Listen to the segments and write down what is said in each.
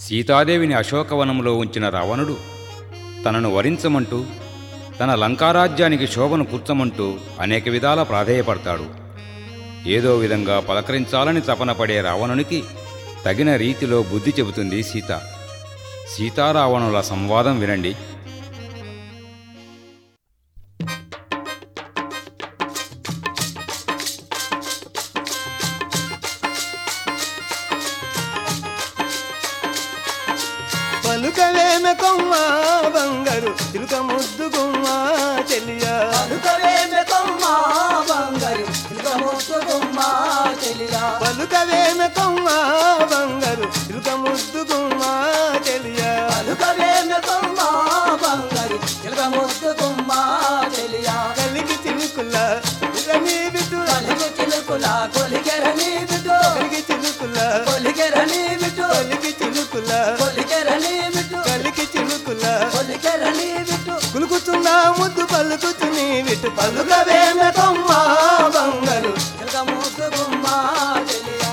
సీతాదేవిని అశోకవనంలో ఉంచిన రావణుడు తనను వరించమంటూ తన లంకారాజ్యానికి శోభను కూర్చమంటూ అనేక విధాల ప్రాధేయపడతాడు. ఏదో విధంగా పలకరించాలని తపనపడే రావణునికి తగిన రీతిలో బుద్ధి చెబుతుంది సీత. సీతారావణుల సంవాదం వినండి. పలుకవేమె కొమ్మ బంగారు చిలుక ముద్దు గుమ్మ చెలియా, పలుకవేమె కొమ్మ బంగారు చిలుక ముద్దు గుమ్మ చెలియా, పలుకవేమె కొమ్మ బంగారు చిలుక ముద్దు గుమ్మ చెలియా, పలుకవేమె కొమ్మ బంగారు చిలుక ముద్దు గుమ్మ చెలియా, కలిగి చిలుకుల ఇరని బిడ్డు, కలిగి చిలుకుల కొలికెరని బిడ్డు, కలిగి చిలుకుల కొలికెరని బిడ్డు, కలిగి చిలుకుల కొలికెరని బిడ్డు, కలిగి చిలుకుల కొలికెరని బిడ్డు, కులుకుతున్నా ముద్దు పలుకుతుని విటు పలుకవేమె కొమ్మ బంగారు చిలుక ముద్దు గుమ్మ చెలియా.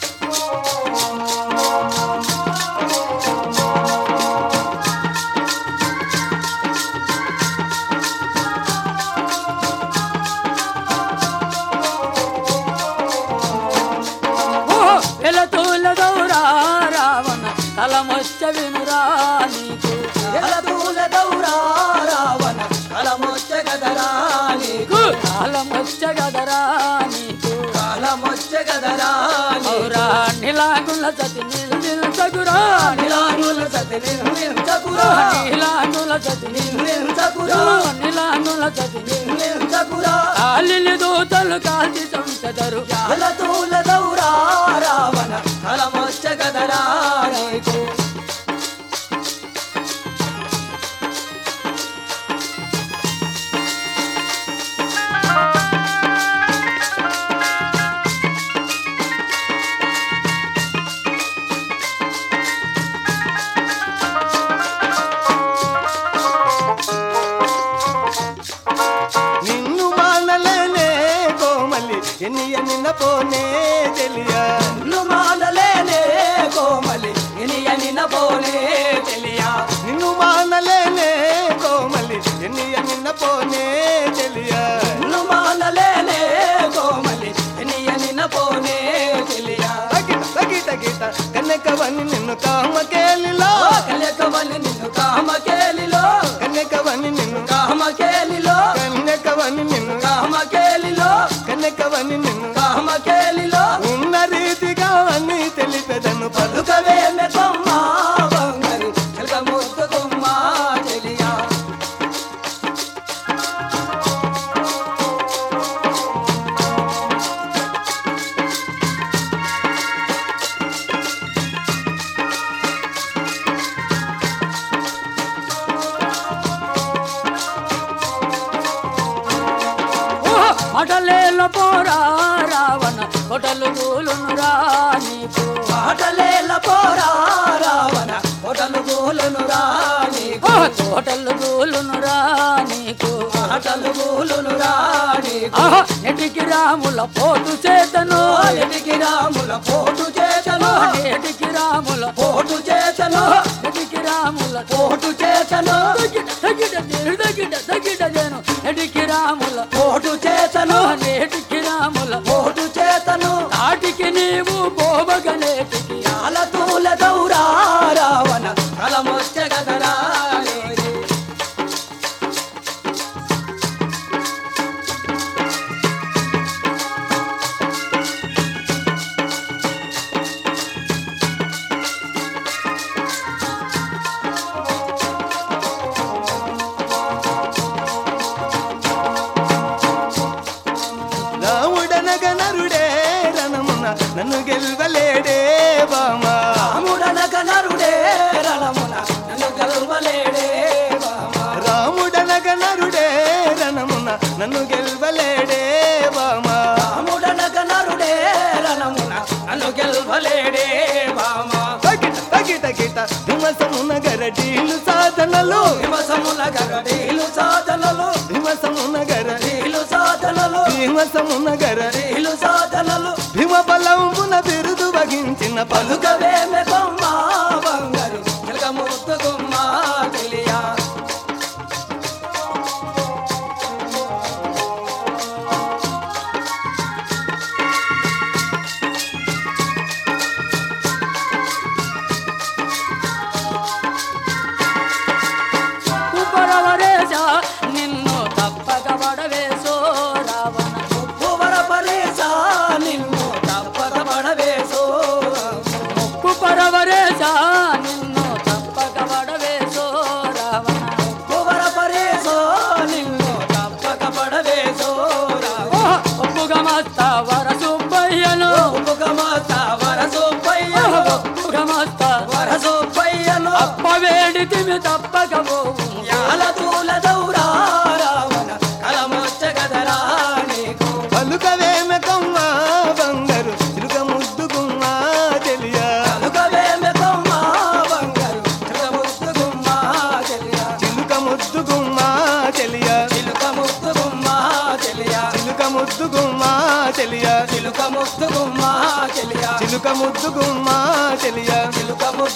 వెలతూల దౌరా రావణ తలమొచ్చ వినురా నీకు, వెలతూల దౌరా రావణ తలమొచ్చ గదరా నీకు, తలమొచ్చ గదరా నీకు, తలమొచ్చ గదరా నీరా, నిలాగుల సతి నిల్చగురా, నిలాగుల సతి నిల్చగురా, నిలాగుల సతి నిల్చగురా, నిలాగుల సతి నిల్చగురా, కాలిలి దూతలు కాల్చి చంచెదరు, వెలతూల దౌరా రావణ తలమొచ్చ గదరా నీకు. నిన్ను మానలేనే కోమలి ఎన్నియనిన పోనే చెలియా, నిన్ను మానలేనే కోమలి ఎనియనిన పోనే చెలియా, నిన్ను మానలేనే కోమలి ఎన్నియనిన పోనే చెలియా, నిన్ను మానలేనే కోమలి ఎనియనిన పోనే చెలియా, తగిట తగిట గీత కన్నెకవని నిన్ను కామకేలిలో, కలకవని నిన్ను కామకేలిలో, కన్నెకవని నిన్ను కామకేలిలో, కన్నెకవని నిన్ను కామకేలిలో, కన్నెకవని నిన్ను కామకేలిలో, ఉన్న రీతిగా అన్ని తెలిపెదను పలుకవేమె కొమ్మ బంగారు చిలుక ముద్దు గుమ్మ చెలియా. మటలేల పోరా రావణ కొటలు గూలునురా నీకు, మటలేల పోరా రావణ కొటలు గూలునురా నీకు, తోటలు గూలునురా నీకు, ఆటలు గూలునురా నీకు, నెటికి రాముల పోటు చేతను, నెటికి రాముల పోటు చేతను, నెటికి రాముల పోటు చేతను, నెటికి రాముల పోటు చేతను, తగిడ తగిడ తగిడ జను నెటికి రాముల పోటు చేతను, నేటికి రాముల పోటు చేతను, నాటికి నీవు పోవగనేటికి ఆలతూల దౌరా రావణ తలమొచ్చ గదరా నీకు. రాముడనగ నరుడే రణమున నన్ను గెల్వలేడే బామా, రాముడనగ నరుడే రణమున నన్ను గెలవలేడే బామా, రాముడనగ నరుడే రణమున నన్ను గెల్వలేడే బామా, రాముడనగ నరుడే రణమున నన్ను గెలవలేడే బామా, తగిట తగిట గీత విమసమున గరడీలు సాధనలు, విమసముల గరడీలు సాధనలు, విమసమున గరడీలు సాధనలు, విమసమున గరడీలు సాధనలు, భీమ బలంబున బిరుదు వగించిన పలుక పలుకవేమె కొమ్మ బంగారు ఏమి తప్పకపోవు యాల తూల దౌరా రావణ కలమొచ్చ గదరా నీకు పలుకవేమె కొమ్మ బంగారు చిలుక ముద్దు గుమ్మ చెలియా కలుకవేమె కొమ్మ బంగారు చిలుక ముద్దు గుమ్మ చెలియా చిలుక ముద్దు గుమ్మ చెలియా చిలుక ముద్దు గుమ్మ చెలియా చిలుక ముద్దు గుమ్మ చెలియా చిలుక ముద్దు గుమ్మ చెలియా చిలుక ముద్దు గుమ్మ చెలియా చిలుక